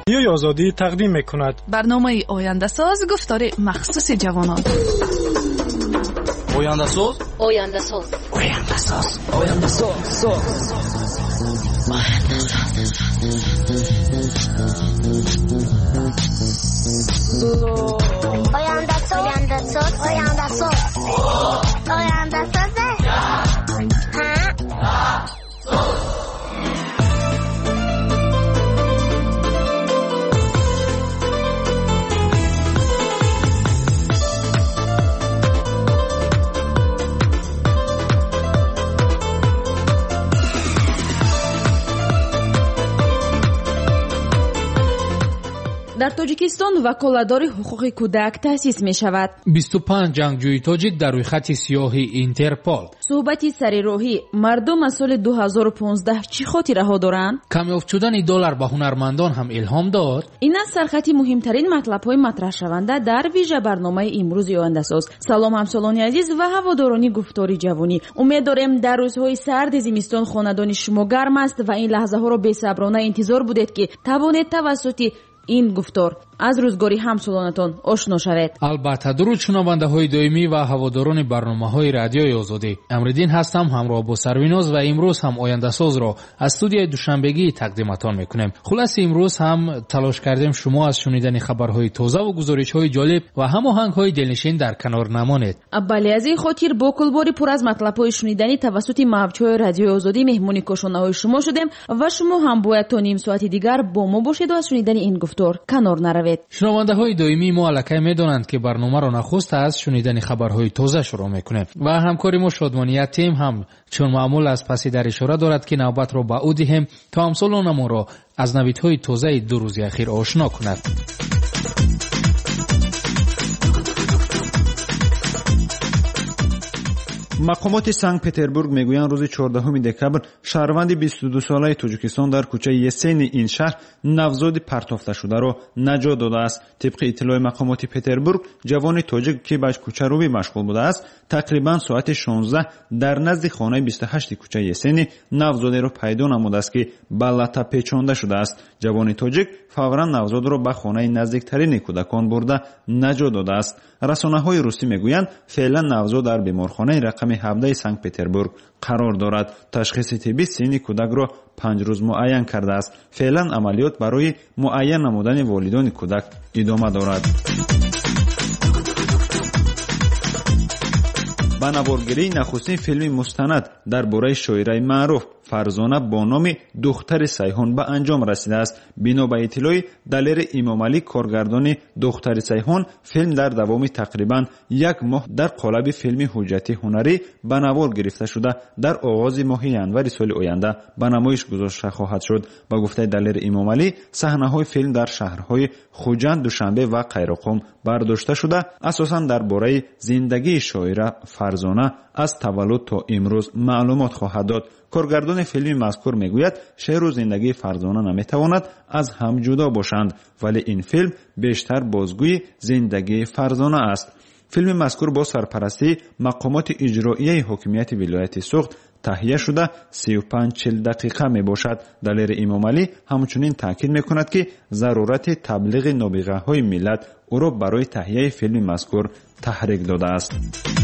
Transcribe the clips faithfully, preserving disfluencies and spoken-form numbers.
رادیوی آزادی تقدیم می‌کند برنامه آینده ساز گفتار مخصوص جوانان. آینده ساز آینده ساز آینده ساز آینده ساز آینده ساز آینده ساز آینده ساز آینده ساز در تاجیکستان وکالتداری حقوق کودک تأسیس می شود. بیست و پنج جنگجوی تاجیک در روی خط سیاه اینترپول. صحبتی سریراهی مردم از سال دو هزار و پانزده چی خاطره ها دارند؟ کمیافت شدن دلار به هنرمندان هم الهام داد. این از سرخطی مهمترین مطلب های مطرح شونده در ویژه برنامه امروز آینده ساز. سلام همسالان عزیز و هواداران گفتاری جوانی. امید داریم در روزهای سرد زمستان خانه‌دان شما گرم است و این لحظه ها را بی‌صبرانه انتظار بودید که توانید توسط این گفتار از روزگاری همسالانتان آشنا شوید. البته درود شنونده های دائمی و هواداران برنامه های رادیوی آزادی. امردین هستم همراه با سرویناز و امروز هم آینده ساز را از استودیوی دوشنبگی تقدیمتان میکنیم. خلاص امروز هم تلاش کردیم شما از شنیدن خبرهای تازه و گزارش های جالب و هماهنگ های دلنشین در کنار نمانید. بله، از این خاطر با کلباری پر از مطلب های شنیدنی توسط موجهای رادیوی آزادی مهمانی کاشانه های شما شدیم و شما هم باید تا نیم ساعت دیگر با ما باشید و از شنیدن این گفتار کنار نروید. شنونده های دائمی ما الکی میدونند که برنامه را نخست از شنیدن خبرهای تازه شروع میکنیم و همکاری ما شادمانیت تیم هم چون معمول از پسی در اشاره دارد که نوبت را به او دهیم تا همسالان ما را از نویدهای تازه دو روز اخیر آشنا کند. مقامات سنت پتربورگ میگویند روز چهاردهم دکبر شهروند بیست و دو ساله تاجیکستان در کوچه یسین این شهر نوزاد پرتافته شده را نجات داده است. طبق اطلاع مقامات پتربورگ جوان تاجیک که به کوچه روی مشغول بوده است تقریبا ساعت شانزده در نزد خانه بیست و هشت کوچه یسین نوزاد را پیدا نموده است که به لطه پیچانده شده است. جوان تاجیک فورا نوزاد را به خانه نزدیکترین کودکان برده نجات داده است. رسانه‌های روسی میگویند فعلا نوزاد در بیمارخانه رقم هفده سنت پتربورگ قرار دارد. تشخیص طبی سن کودک را پنج روز معین کرده است. فعلا عملیات برای معین نمودن والدان کودک ادامه دارد. با نوارگیری نخستین فیلم مستند درباره شاعره معروف فرزانه با نام دختر سیحون به انجام رسیده است. بنا به اطلاع دلیر امام علی کارگردان دختر سیحون فیلم در دوام تقریبا یک ماه در قالب فیلم حجتی هنری به نوار گرفته شده در آغاز ماه ینور سال آینده به نمایش گذاشته خواهد شد. با گفته دلیر امام علی صحنه‌های فیلم در شهرهای خوجند، دوشنبه و قیرقم برداشته شده اساساً درباره زندگی شاعره فرزانه از تولد تا امروز معلومات خواهد داد. کارگردان فیلم مذکور میگوید شعر و زندگی فرزانه نمیتواند از هم جدا باشند، ولی این فیلم بیشتر بازگوی زندگی فرزانه است. فیلم مذکور با سرپرستی مقامات اجرایی حاکمیت ولایت سوخت تهیه شده سی و پنج چهل دقیقه می باشد. دلیر امام علی همچنین تاکید می کند که ضرورت تبلیغ نابغه های ملت او را برای تهیه فیلم مذکور تحریک داده است.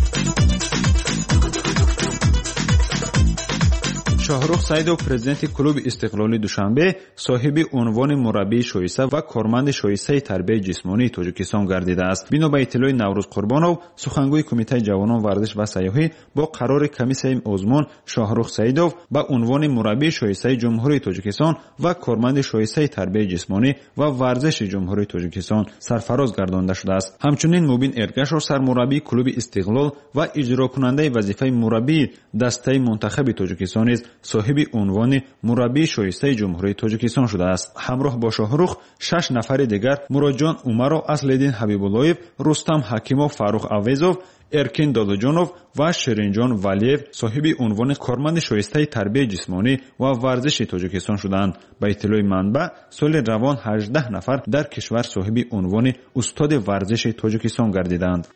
شاهرخ سیدов پرزیدنت کلوب استقلالی دوشنبه صاحب عنوان مربی شایسته و کارمند شایسته تربیت جسمانی تاجیکستان گردیده است. بنا به اطلاع نوروز قربانov سخنگوی کمیته جوانان ورزش و سیاحی با قرار کمیسیون عظمان شاهرخ سیدов به عنوان مربی شایسته جمهوری تاجیکستان و کارمند شایسته تربیت جسمانی و ورزش جمهوری تاجیکستان سرفراز گردانده شده است. همچنین مبین ارگاشov سرمربی کلوب استقلال و اجرا کننده وظیفه مربی دسته منتخب تاجیکستان است صاحب عنوان مربی شایسته جمهوری تاجیکستان شده است. همراه با شاهرخ شش نفر دیگر مراجان عمرو، اصلالدین حبیب‌اللهیف، رستم حکیمov، فاروق اویزov، ارکین داداجانov و شیرینجان ولیев صاحب عنوان کارمند شایسته تربیت جسمانی و ورزش تاجیکستان شدند. با اطلاع منبع سال روان هجده نفر در کشور صاحب عنوان استاد ورزش تاجیکستان گردیدند.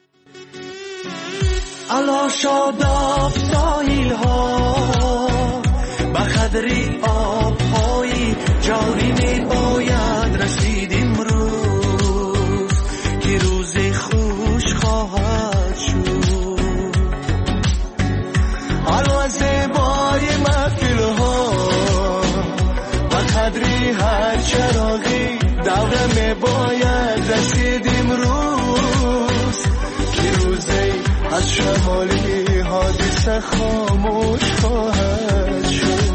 الا شاداب ساحل ها به قدری آب های جاری می باید رسید باید رسید امروز که روزی از شمالی حادثه خاموش خواهد شد.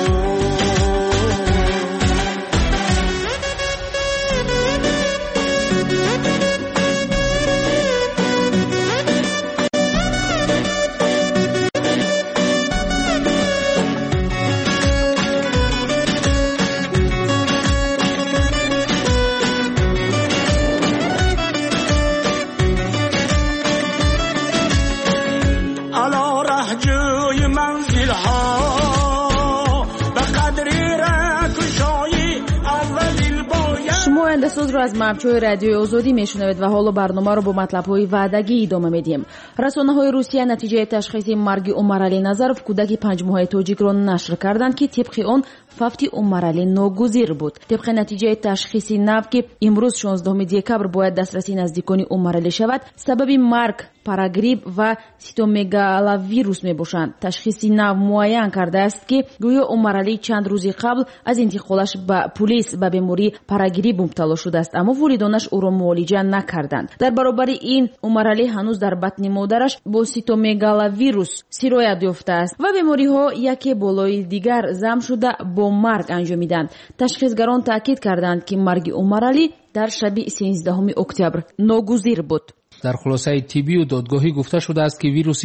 سوز رو از مبچوی رادیوی آزادی میشنوید و حالا برنامه رو با مطلب‌های وعدگی ادامه میدیم. رسانه‌های روسیه نتیجه تشخیص مرگ عمرعلی نظرов کودک پنج ماهه تاجیک را نشر کردند که طبق آن فوت عمرعلی ناگزیر بود. طبق نتیجه تشخیصی نو که امروز شانزدهم دکبر باید دسترسی نزدیکان عمرعلی شود، سبب مرگ پاراگریپ و سیتومگالویروس میباشند. تشخیصی نو معین کرده است که گویا عمرعلی چند روز قبل از انتقالش به پلیس به بیماری پاراگریپ مبتلا شده است، اما والدانش او را معالجه نکردند. در برابر این عمرعلی هنوز در بطن مادرش با سیتومگالویروس سرایت یافته است و بیماری ها یکی بالای دیگر ضم شده با مرگ انجامیدند. تشخیصگران تاکید کردند که مرگ عمرعلی در شب سیزدهم اکتبر ناگزیر بود. در خلاصه طبی و دادگاهی گفته شده است که ویروس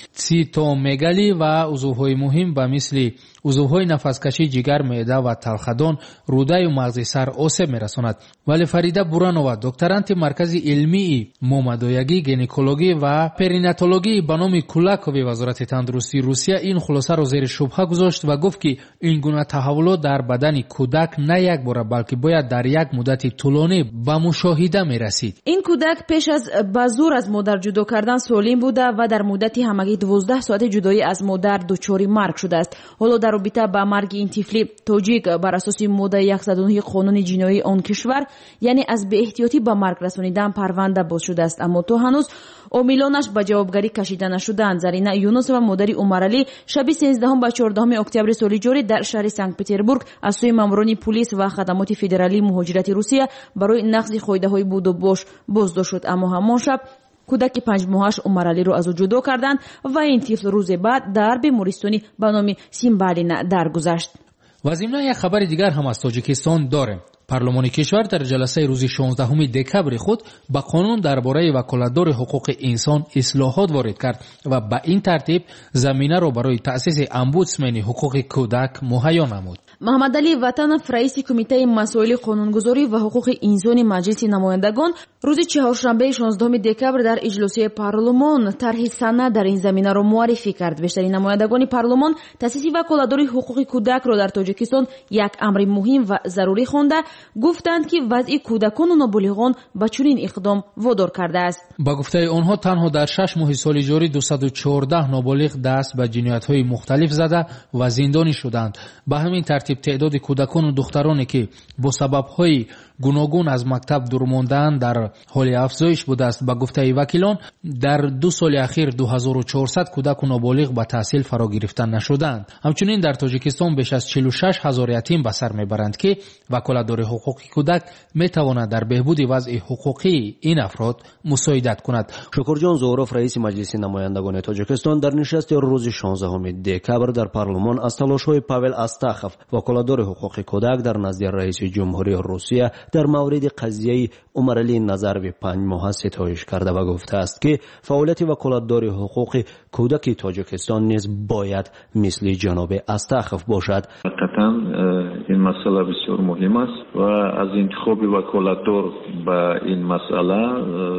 سیتومگالی و عضوهای مهم به مثل عضوهای نفسکشی جگر، معده و تلخدان، روده و مغز سر آسیب میرساند. ولی فریده بورانова، دکترانت مرکز علمی مامدویگی، گینکولوژی و پریناتولوژی به نام کولاکوی وزارت تندرستی روسیه این خلاصه را زیر شبهه گذاشت و گفت که این گونه تحولات در بدن کودک نه یک بار بلکه باید در یک مدت طولانی به مشاهده میرسید. این کودک پیش از به زور از مادر جدا کردن سالم بوده و در مدت همگی دوازده ساعت جدایی از مادر دچار مرگ شده است. حالا در رابطه با مرگ این طفل تاجیک بر اساس ماده صد و نه قانون جنایی آن کشور، یعنی از بی احتیاطی به مرگ رسانیدن، پرونده باز شده است، اما تا هنوز عاملانش به جوابگری کشیده نشدند. زرینه یونسova مادر عمرعلی شب سیزدهم و چهاردهم اکتبر سال جاری در شهر سنت پتربورگ از سوی ماموران پلیس و خدمات فدرالی مهاجرت روسیه برای نقض قاعده‌های بود و باش بازداشت شد، اما همان شب کودک پنج ماهش عمرعلی را از او جدا کردند و این طفل روز بعد در بیمارستانی به نام سیمبالینا درگذشت. و ضمن یک خبر دیگر هم از تاجیکستان داریم. پارلمان کشور در جلسه روز شانزدهم دکبر خود به قانون درباره وکالتدار حقوق انسان اصلاحات وارد کرد و به این ترتیب زمینه را برای تأسیس امبودسمن حقوق کودک مهیا نمود. محمد علی وطنов، رئیس کمیته مسائل قانونگذاری و حقوق انسانی مجلس نمایندگان، روز چهارشنبه شانزدهم دکبر در اجلاس پارلمان طرح سند در این زمینه را معرفی کرد. بیشترین نمایندگان پارلمان تأسیس وکالتدار حقوق کودک را در تاجیکستان یک امر مهم و ضروری خوانده گفتند که وضع کودکان و نابالغان به چنین اقدام وادار کرده است. با گفته آنها تنها در شش ماه سال جاری دویست و چهارده نابالغ دست به جنایت‌های مختلف زده و زندانی شدند. به همین ترتیب تعداد کودکان و دخترانی که با سبب‌های گوناگون از مکتب دور ماندند در حال افزایش بوده است. با گفته وکیلان در دو سال اخیر دو هزار و چهارصد کودک و نابالغ به تحصیل فرا گرفته نشدند. همچنین در تاجیکستان بیش از چهل و شش هزار یتیم به سر میبرند که وکالتدار حقوق کودک میتواند در بهبود وضع حقوقی این افراد مساعدت کند. شکرجان زهروف، رئیس مجلس نمایندگان تاجیکستان، در نشست روز شانزدهم دکبر در پارلمان از تلاش‌های پاول استاخوف، وکالتدار حقوق کودک، در نزد رئیس جمهوری روسیه در مورد قضیه عمرعلی نظرov پنج ماهه ستایش کرده و گفته است که فعالیت وکالتدار حقوق کودک تاجیکستان نیز باید مثل جناب استاخوف باشد. حقیقتا این مسئله بسیار مهم است و از انتخاب وکالتدار به این مسئله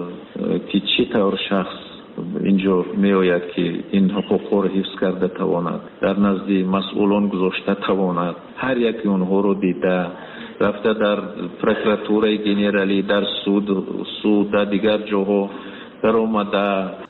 که چطور شخص اینجا می آید که این حقوق را حفظ کرده تواند، در نزد مسئولان گذاشته تواند، هر یکی اونها رو دیده رفته در پروکراتورای گنرالی، در سود سود در دیگر جاها در آمده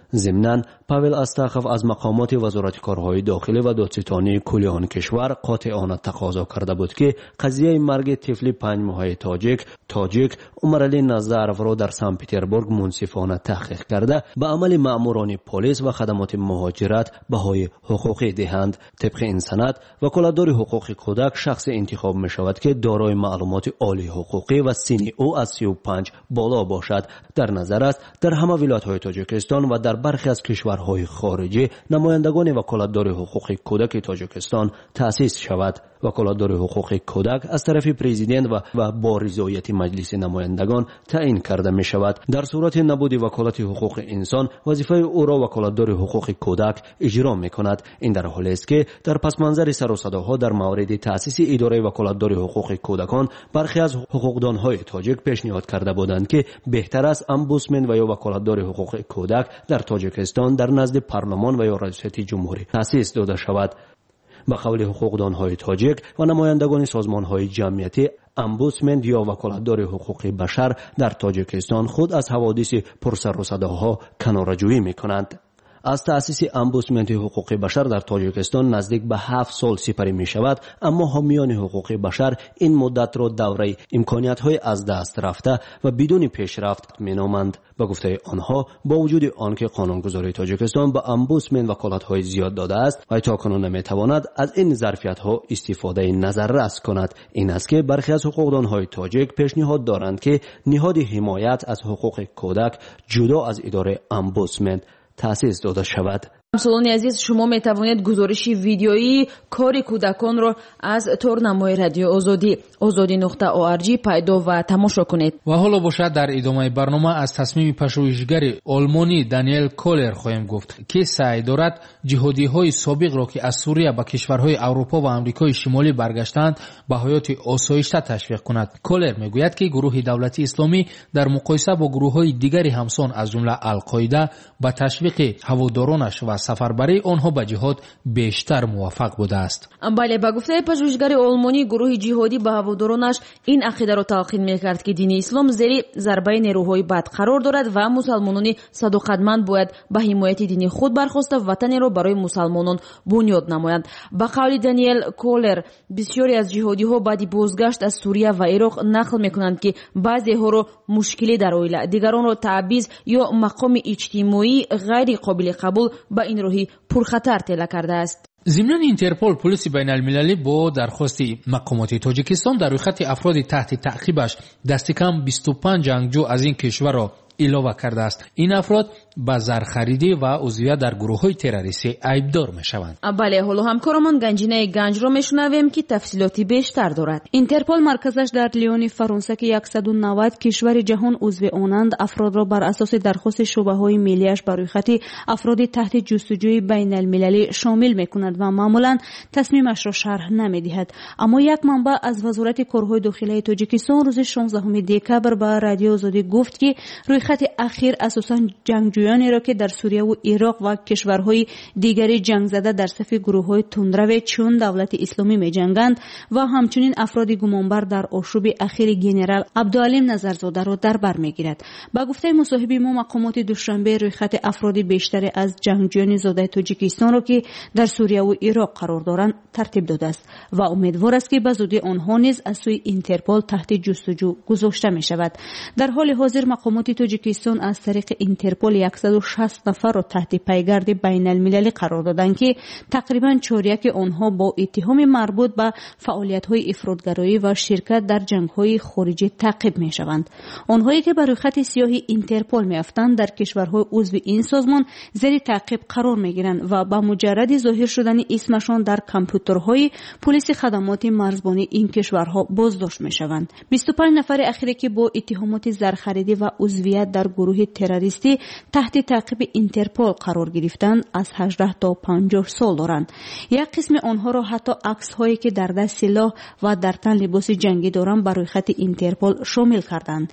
ضمناً پاول استاخف از مقامات وزارت کارهای داخلی و دادستانی کل آن کشور قاطعانه تقاضا کرده بود که قضیه مرگ طفل پنج ماهه تاجیک تاجیک عمرعلی نظرف را در سن پترزبورگ منصفانه تحقیق کرده به عمل مأموران پلیس و خدمات مهاجرت بهای حقوقی دهند. طبق این سند وکالتدار حقوق کودک شخص انتخاب می شود که دارای معلومات عالی حقوقی و سن او از سی و پنج بالا باشد. در نظر است در همه ولایت‌های تاجیکستان و در برخی از کشورهای خارجی نمایندگان وکالتدار حقوق کودک تاجیکستان تأسیس شود. وکالتدار حقوق کودک از طرف پرزیدنت و, و با رضایت مجلس نمایندگان تعیین کرده می شود. در صورت نبود وکالت حقوق انسان وظیفه او را وکالتدار حقوق کودک اجرا می کند. این در حالی است که در پس منظر سر و صداها در مورد تأسیس اداره وکالتدار حقوق کودکان برخی از حقوقدانهای تاجیک پیشنهاد کرده بودند که بهتر است امبودسمن و یا وکالتدار حقوق کودک در تاجیکستان در نزد پارلمان و یا ریاست جمهوری تأسیس داده شود. به قول حقوقدانهای تاجیک و نمایندگان سازمانهای جمعیتی، امبودسمن یا وکالتدار حقوق بشر در تاجیکستان خود از حوادث پرسر و صداها کناره‌جویی می‌کنند. از تأسیس امبودسمن حقوق بشر در تاجیکستان نزدیک به هفت سال سپری می شود، اما حامیان حقوق بشر این مدت را دوره امکانیت‌های از دست رفته و بدون پیشرفت می نامند. با گفته آنها با وجود آنکه قانونگذاری تاجیکستان به امبودسمن وکالت‌های زیاد داده است و تا کنون نمی تواند از این ظرفیت‌ها استفاده نظررس کند. این است که برخی از حقوقدانهای تاجیک پیشنهاد دارند که نهاد حمایت از حقوق کودک جدا از اداره امبودسمن تأسیس داده شود. همسالان عزیز، شما می توانید گزارش ویدیویی کار کودکان را از تورنمای رادیو آزادی آزادی نقطه او ار جی پیدا و تماشا کنید. و حالا باشد در ادامه برنامه از تصمیم پژوهشگر آلمانی دانیل کولر خواهیم گفت که سعی دارد جهادی‌های سابق را که از سوریه به کشورهای اروپا و آمریکای شمالی برگشتند به حیات آسایشته تشویق کند. کولر میگوید که گروه دولت اسلامی در مقایسه با گروه‌های دیگری همسان از جمله القاعده به تشویق هوادارانش و سفربری آنها به جهاد بیشتر موفق بوده است. بله، به گفته پژوهشگر آلمانی گروه جهادی به هوادارانش این عقیده را تلقین می‌کرد که دین اسلام زیر ضربه نیروهای بد قرار دارد و مسلمانان صداقتمند باید به حمایت دین خود برخاسته وطنی را برای مسلمانان بنیاد نمایند. به قول دانیل کولر، بسیاری از جهادی‌ها بعد بازگشت از سوریه و عراق نقل می‌کنند که بعضی‌ها را مشکلی در عائله، دیگران را تعویض یا مقام اجتماعی غیر قابل قبول به این راهی پرخطر طلع کرده است. ضمن اینترپل پلیس بین المللی با درخواست مقامات تاجیکستان در روی خط افراد تحت تعقیبش دست کم بیست و پنج جنگجو از این کشور را علاوه کرده است. این افراد با زرخریدی و عضویت در گروه‌های تروریستی عیبدار می‌شوند. بله، حالا همکارمان گنجینه گنج را میشنویم که تفصیلاتی بیشتر دارد. اینترپل مرکزش در لیون فرانسه که صد و نود کشور جهان عضو آنند افراد را بر اساس درخواست شعبه‌های ملی‌اش بر روی خط افراد تحت جستجوی بین المللی شامل می‌کند و معمولاً تصمیمش را شرح نمی‌دهد. اما یک منبع از وزارت کارهای داخلی تاجیکستان روز شانزدهم دکبر به رادیو آزادی گفت که روی خط اخیر اساساً جنگجویانی را که در سوریه و عراق و کشورهای دیگری جنگ زده در صف گروه‌های تندرو چون دولت اسلامی می‌جنگند و همچنین افراد گمانبر در آشوب اخیر گنرال عبدالعلیم نظرزاده را در بر می‌گیرد. با گفته مصاحب ما، مقامات دوشنبه روی خط افراد بیشتر از جنگجویان زاده تاجیکستان را که در سوریه و عراق قرار دارند ترتیب داده است و امیدوار است که به زودی آنها نیز از سوی اینترپل تحت جستجو گذاشته می‌شود. در حال حاضر مقامات تاجیکستان از طریق اینترپل صد و شصت نفر را تحت پیگرد بین المللی قرار دادند که تقریباً چهارده آنها با اتهام مربوط به فعالیت‌های افراطگرایی و شرکت در جنگ‌های خارجی تعقیب می‌شوند. آنهایی که بر روی خط سیاه اینترپل می‌افتند در کشورهای عضو این سازمان زیر تعقیب قرار می‌گیرند و با مجرد ظاهر شدن اسمشان در کامپیوترهای پلیس خدمات مرزبانی این کشورها بازداشت می‌شوند. بیست و پنج نفر اخیری که با اتهامات زرخریدی و عضویت در گروه تروریستی تحت تعقیب اینترپل قرار گرفتند از هجده تا پنجاه سال دارند. یک قسم آنها را حتی عکس هایی که در دست سلاح و در تن لباس جنگی دارند بر روی خط اینترپل شامل کردند.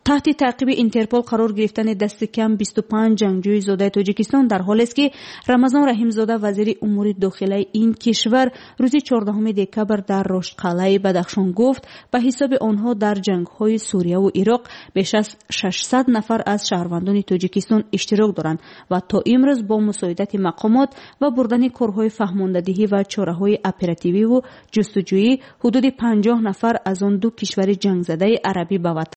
تحت تعقیب اینترپل قرار گرفتن دست کم بیست و پنج جنگجوی زاده تاجیکستان در حالی است که رمضان رحیمزاده وزیر امور داخلی این کشور روز چهاردهم دکبر در رشتقلعه بدخشان گفت به حساب آنها در جنگ‌های سوریه و عراق بیش از ششصد نفر از شهروندان تاجیکستان اشتراک دارند و تا امروز با مساعدت مقامات و بردن کارهای فهماندهی و چاره‌های اپراتیوی و جستجویی حدود پنجاه نفر از آن دو کشور جنگ زده عربی به وطن